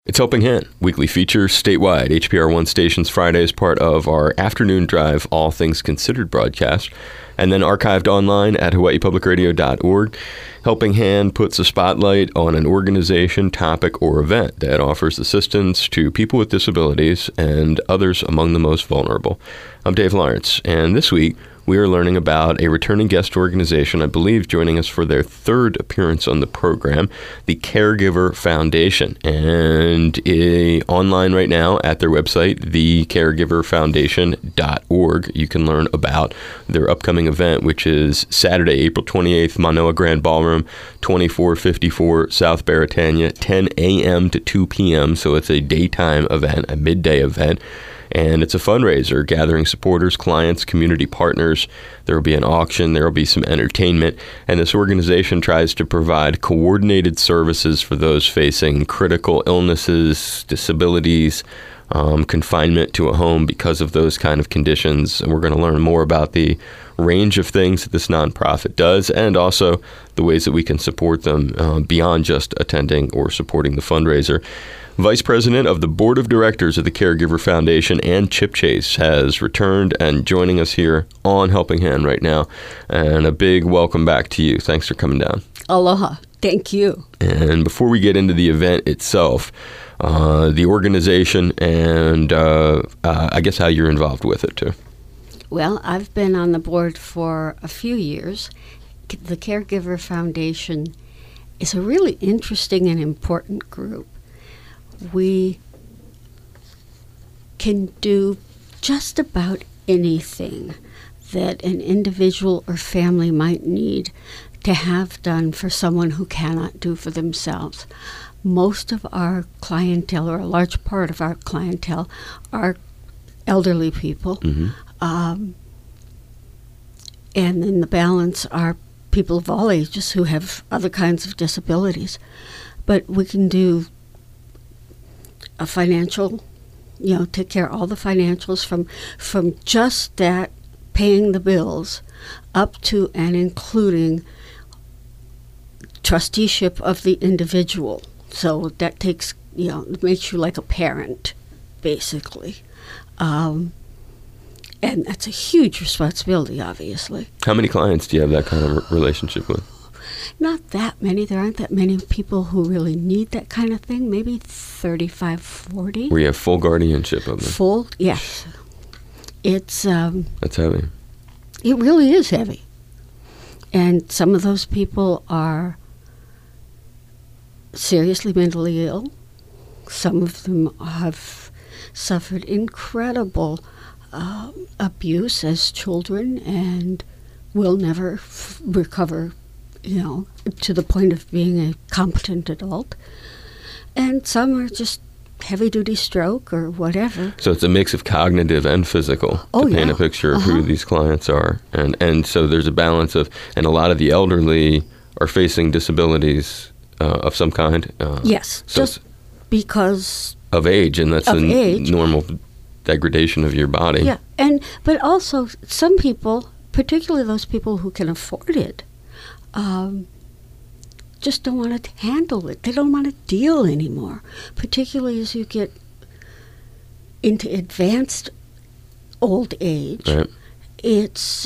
It's Helping Hand, weekly features statewide. HPR One Stations Friday is part of our Afternoon Drive All Things Considered broadcast, and then archived online at hawaiipublicradio.org. Helping Hand puts a spotlight on an organization, topic, or event that offers assistance to people with disabilities and others among the most vulnerable. I'm Dave Lawrence, and this week we are learning about a returning guest organization, I believe joining us for their third appearance on the program, the Caregiver Foundation. And online right now at their website, thecaregiverfoundation.org, you can learn about their upcoming event, which is Saturday, April 28th, Manoa Grand Ballroom, 2454 South Baratania, 10 a.m. to 2 p.m. So it's a daytime event, a midday event. And it's a fundraiser, gathering supporters, clients, community partners. There will be an auction. There will be some entertainment. And this organization tries to provide coordinated services for those facing critical illnesses, disabilities, confinement to a home because of those kind of conditions. And we're going to learn more about the range of things that this nonprofit does, and also the ways that we can support them beyond just attending or supporting the fundraiser. Vice President of the Board of Directors of the Caregiver Foundation, Ann Chipchase, has returned and joining us here on Helping Hand right now. And a big welcome back to you. Thanks for coming down. Aloha. Thank you. And before we get into the event itself, the organization and I guess how you're involved with it too. Well, I've been on the board for a few years. The Caregiver Foundation is a really interesting and important group. We can do just about anything that an individual or family might need to have done for someone who cannot do for themselves. Most of our clientele, or a large part of our clientele, are elderly people. Mm-hmm. And then the balance are people of all ages who have other kinds of disabilities. But we can do a financial, take care of all the financials from just that, paying the bills, up to and including trusteeship of the individual. So that takes, it makes you like a parent, basically. And that's a huge responsibility, obviously. How many clients do you have that kind of relationship with? Not that many. There aren't that many people who really need that kind of thing. Maybe 35, 40. Where you have full guardianship of them. Full, yes. It's... That's heavy. It really is heavy. And some of those people are seriously mentally ill. Some of them have suffered incredible abuse as children and will never recover, to the point of being a competent adult. And some are just heavy-duty stroke or whatever. So it's a mix of cognitive and physical to paint a picture of who these clients are. And so there's a balance of, and a lot of the elderly are facing disabilities of some kind. Yes, so just because of age, and that's normal degradation of your body. Yeah, but also some people, particularly those people who can afford it, just don't want to handle it. They don't want to deal anymore, particularly as you get into advanced old age. Right. It's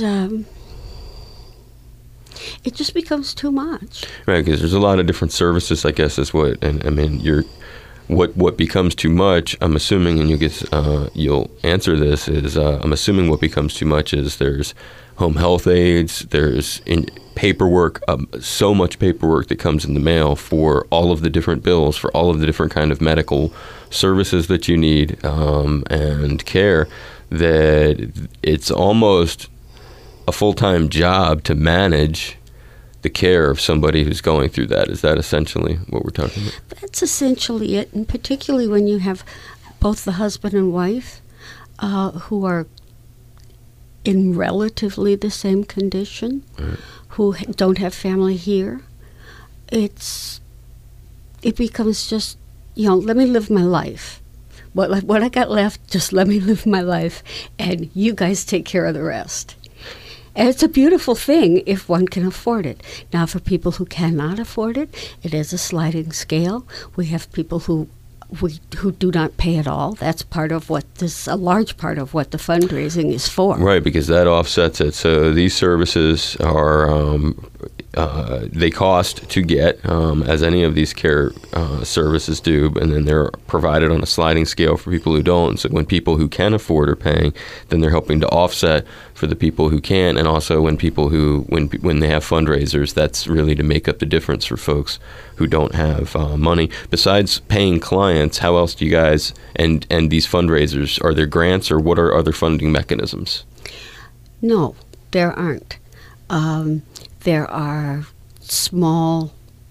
it just becomes too much. Right, because there's a lot of different services, I guess, is what, and I mean, what becomes too much, I'm assuming, and you'll answer this, is I'm assuming what becomes too much is there's home health aides, there's paperwork, so much paperwork that comes in the mail for all of the different bills, for all of the different kind of medical services that you need, and care, that it's almost a full-time job to manage the care of somebody who's going through that. Is that essentially what we're talking about? That's essentially it, and particularly when you have both the husband and wife who are in relatively the same condition, right, who don't have family here. It becomes just, let me live my life. What I got left, just let me live my life, and you guys take care of the rest. And it's a beautiful thing if one can afford it. Now, for people who cannot afford it, it is a sliding scale. We have people who who do not pay at all. That's part of what a large part of what the fundraising is for. Right, because that offsets it. So these services are, they cost to get, as any of these care services do, and then they're provided on a sliding scale for people who don't. So when people who can afford are paying, then they're helping to offset for the people who can't, and also when people when they have fundraisers, that's really to make up the difference for folks who don't have money. Besides paying clients, how else do you guys and these fundraisers, are there grants or what are other funding mechanisms? No, there aren't. There are small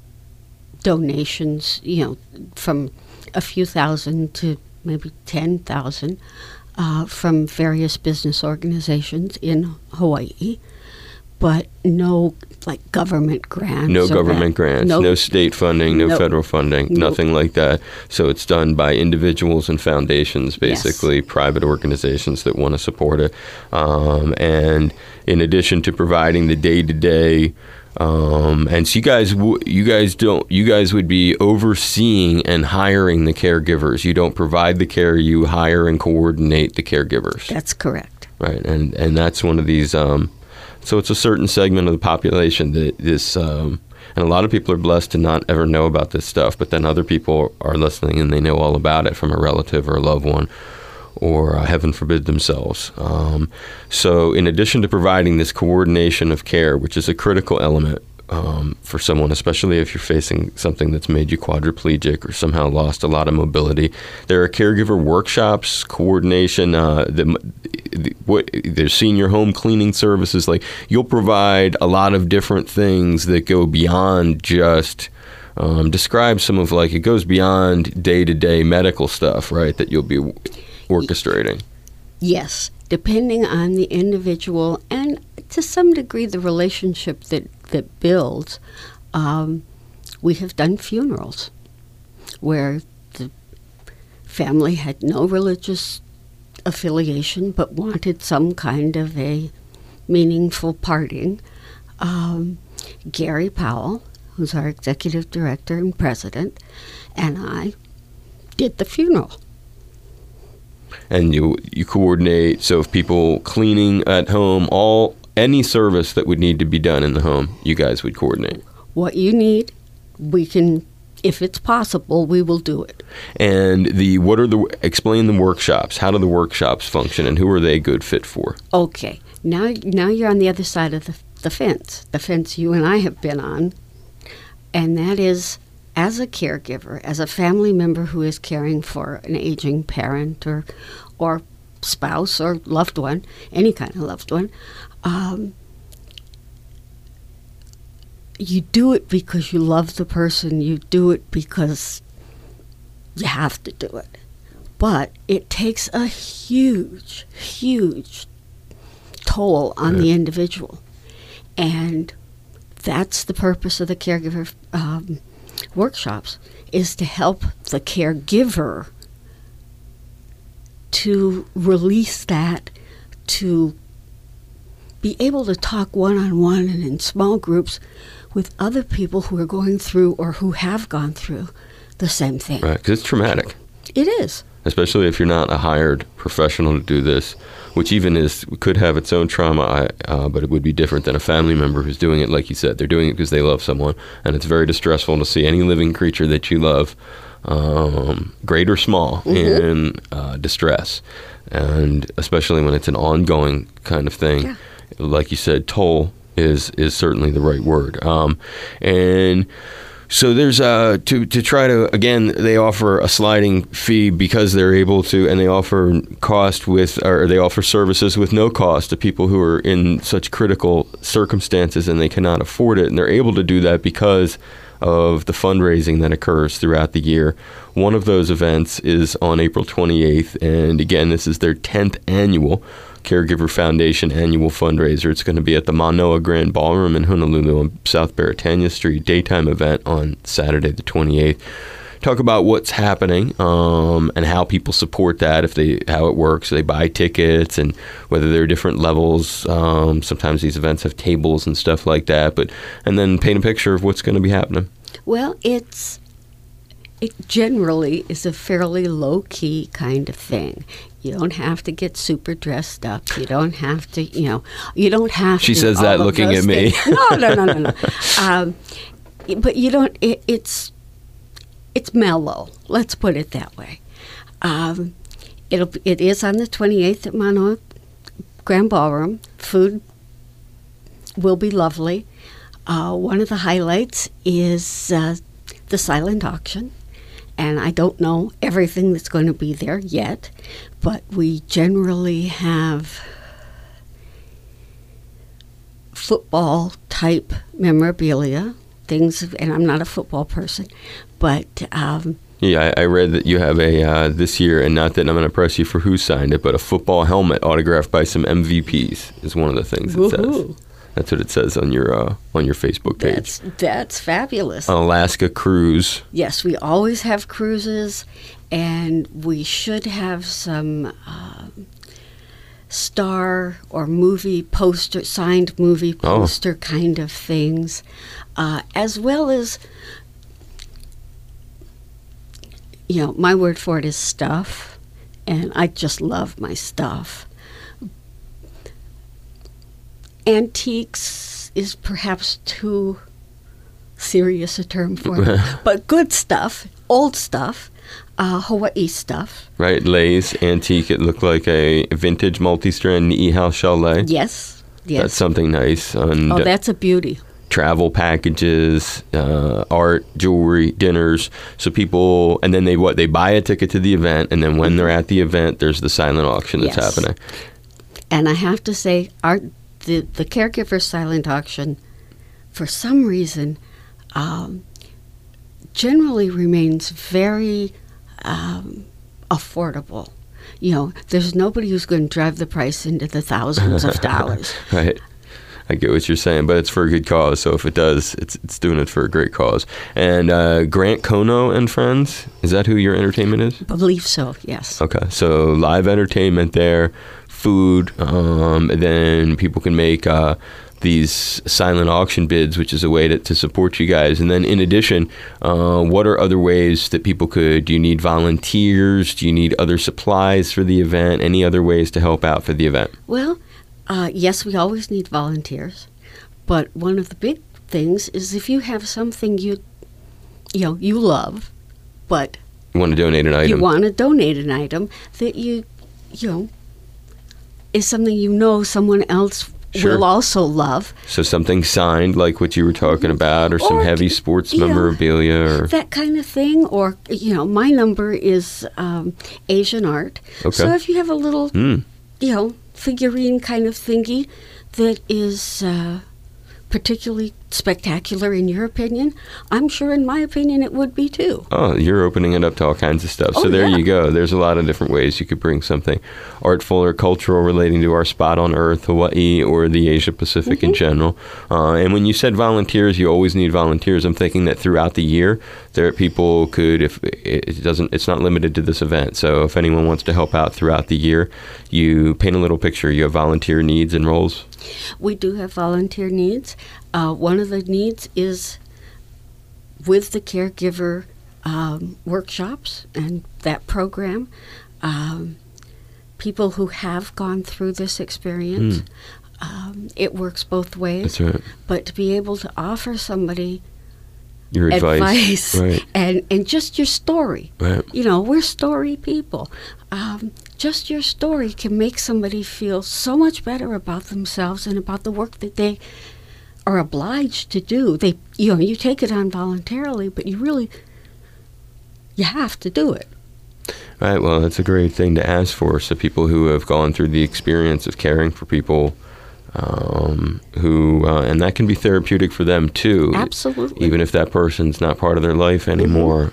donations, from a few thousand to maybe 10,000 from various business organizations in Hawaii, but no government grants. No government grants, no state funding, no federal funding, nothing like that. So it's done by individuals and foundations, basically, yes. Private organizations that want to support it. And in addition to providing the day-to-day, and so you guys would be overseeing and hiring the caregivers. You don't provide the care, you hire and coordinate the caregivers. That's correct. Right, and that's one of these. So it's a certain segment of the population that this, and a lot of people are blessed to not ever know about this stuff, but then other people are listening and they know all about it from a relative or a loved one, or heaven forbid themselves. So in addition to providing this coordination of care, which is a critical element for someone, especially if you're facing something that's made you quadriplegic or somehow lost a lot of mobility, there are caregiver workshops, coordination, there's senior home cleaning services. Like, you'll provide a lot of different things that go beyond just describe some of, it goes beyond day-to-day medical stuff, right, that you'll be orchestrating. Yes, depending on the individual and to some degree the relationship that builds. We have done funerals where the family had no religious affiliation but wanted some kind of a meaningful parting. Gary Powell, who's our executive director and president, and I did the funeral. And you coordinate, so if people cleaning at home, any service that would need to be done in the home, you guys would coordinate. What you need, we can, if it's possible, we will do it. And explain the workshops. How do the workshops function, and who are they a good fit for? Okay. Now you're on the other side of the fence you and I have been on, and that is, as a caregiver, as a family member who is caring for an aging parent or spouse or loved one, any kind of loved one, you do it because you love the person. You do it because you have to do it. But it takes a huge, huge toll on the individual. And that's the purpose of the caregiver workshops, is to help the caregiver to release that, to be able to talk one-on-one and in small groups with other people who are going through or who have gone through the same thing. Right, because it's traumatic. It is. Especially if you're not a hired professional to do this, which even could have its own trauma, but it would be different than a family member who's doing it, like you said. They're doing it because they love someone, and it's very distressful to see any living creature that you love, great or small, in distress, and especially when it's an ongoing kind of thing. Yeah. Like you said, toll is certainly the right word. And so there's to try to, again, they offer a sliding fee because they're able to, and they offer they offer services with no cost to people who are in such critical circumstances and they cannot afford it, and they're able to do that because of the fundraising that occurs throughout the year. One of those events is on April 28th, and again, this is their 10th annual Caregiver Foundation annual fundraiser. It's going to be at the Manoa Grand Ballroom in Honolulu on South Beretania Street, daytime event on Saturday the 28th. Talk about what's happening and how people support that, how it works. They buy tickets and whether there are different levels. Sometimes these events have tables and stuff like that, and then paint a picture of what's going to be happening. Well, it's It generally is a fairly low-key kind of thing. You don't have to get super dressed up. You don't have to, you don't have to. She says that looking at me. No. But you don't, it's mellow. Let's put it that way. It is on the 28th at Manoa Grand Ballroom. Food will be lovely. One of the highlights is the silent auction. And I don't know everything that's going to be there yet, but we generally have football-type memorabilia, things, and I'm not a football person, but... yeah, I read that you have a, this year, and not that I'm going to press you for who signed it, but a football helmet autographed by some MVPs is one of the things it says. That's what it says on your Facebook page. That's fabulous. An Alaska cruise. Yes, we always have cruises, and we should have some star or movie poster, signed movie poster kind of things, as well as, my word for it is stuff, and I just love my stuff. Antiques is perhaps too serious a term for it, but good stuff, old stuff, Hawaii stuff. Right, Lay's antique. It looked like a vintage multi-strand Ni'ihau shell lei. Yes. That's something nice. And, that's a beauty. Travel packages, art, jewelry, dinners. So people, and then they buy a ticket to the event, and then when they're at the event, there's the silent auction that's happening. And I have to say, the caregiver silent auction, for some reason, generally remains very affordable. There's nobody who's going to drive the price into the thousands of dollars. Right. I get what you're saying, but it's for a good cause. So if it does, it's doing it for a great cause. And Grant Kono and Friends, is that who your entertainment is? I believe so, yes. Okay, so live entertainment there, food, and then people can make these silent auction bids, which is a way to support you guys. And then in addition, what are other ways that people could, do you need volunteers? Do you need other supplies for the event? Any other ways to help out for the event? Well, yes, we always need volunteers. But one of the big things is if you have something you love, but you want to donate an item. You want to donate an item that is something someone else will also love. So something signed, like what you were talking about, or some heavy sports memorabilia, or that kind of thing. Or my number is Asian art. Okay. So if you have a little, figurine kind of thingy that is particularly spectacular in your opinion, I'm sure in my opinion it would be too. Oh, you're opening it up to all kinds of stuff. So there you go. There's a lot of different ways you could bring something artful or cultural relating to our spot on Earth, Hawaii, or the Asia Pacific in general. And when you said volunteers, you always need volunteers. I'm thinking that throughout the year, there people could, if it's not limited to this event. So if anyone wants to help out throughout the year, you paint a little picture. You have volunteer needs and roles. We do have volunteer needs. One of the needs is with the caregiver workshops and that program. People who have gone through this experience, it works both ways. That's right. But to be able to offer somebody your advice. Right. and just your story. Right. We're story people. Just your story can make somebody feel so much better about themselves and about the work that they are obliged to do. You take it on voluntarily, but you have to do it. Right. Well, that's a great thing to ask for. So people who have gone through the experience of caring for people, and that can be therapeutic for them too. Absolutely. Even if that person's not part of their life anymore.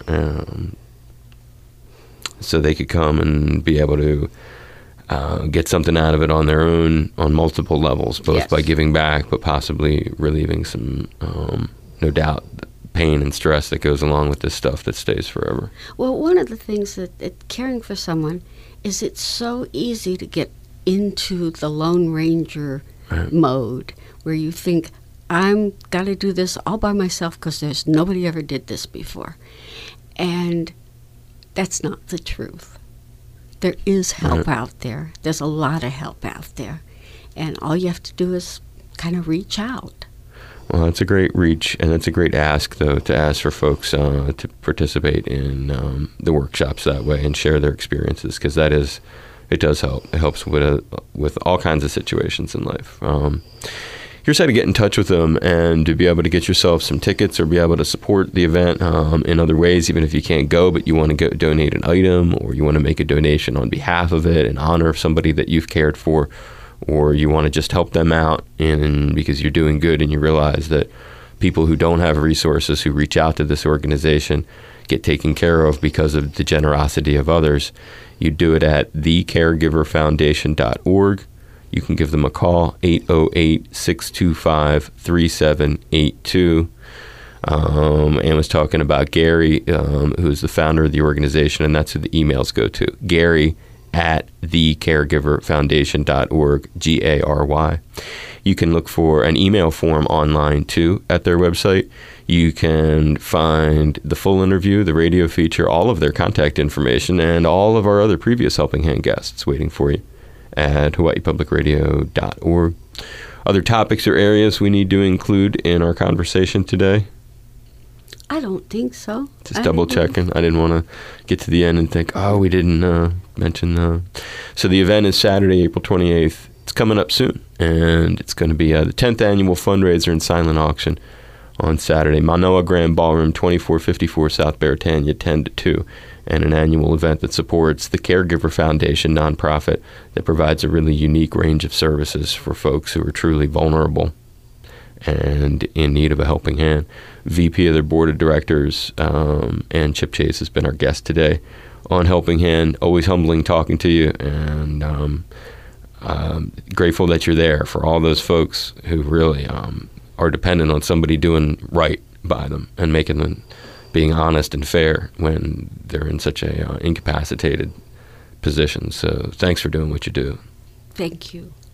So they could come and be able to get something out of it on their own on multiple levels, both by giving back, but possibly relieving some, no doubt, pain and stress that goes along with this stuff that stays forever. Well, one of the things that caring for someone is it's so easy to get into the Lone Ranger mode where you think, I'm got to do this all by myself because there's nobody ever did this before. And that's not the truth. There is help out there. There's a lot of help out there. And all you have to do is kind of reach out. Well, that's a great reach, and it's a great ask, though, to ask for folks to participate in the workshops that way and share their experiences, because it does help. It helps with all kinds of situations in life. Here's how to get in touch with them and to be able to get yourself some tickets or be able to support the event in other ways, even if you can't go, but you want to go donate an item, or you want to make a donation on behalf of it in honor of somebody that you've cared for, or you want to just help them out because you're doing good and you realize that people who don't have resources who reach out to this organization get taken care of because of the generosity of others. You do it at thecaregiverfoundation.org. You can give them a call, 808-625-3782. Ann was talking about Gary, who's the founder of the organization, and that's who the emails go to, Gary at thecaregiverfoundation.org, Gary. You can look for an email form online, too, at their website. You can find the full interview, the radio feature, all of their contact information, and all of our other previous Helping Hand guests waiting for you at hawaiipublicradio.org. Other topics or areas we need to include in our conversation today? I don't think so. Just double checking. I didn't want to get to the end and think, we didn't mention. So the event is Saturday, April 28th. It's coming up soon, and it's going to be the 10th annual fundraiser and silent auction on Saturday. Manoa Grand Ballroom, 2454 South Beretania, 10 to 2. And an annual event that supports the Caregiver Foundation nonprofit that provides a really unique range of services for folks who are truly vulnerable and in need of a helping hand. VP of their board of directors, and Chip Chase, has been our guest today on Helping Hand. Always humbling talking to you, and grateful that you're there for all those folks who really are dependent on somebody doing right by them and making them being honest and fair when they're in such a incapacitated position. So thanks for doing what you do. Thank you.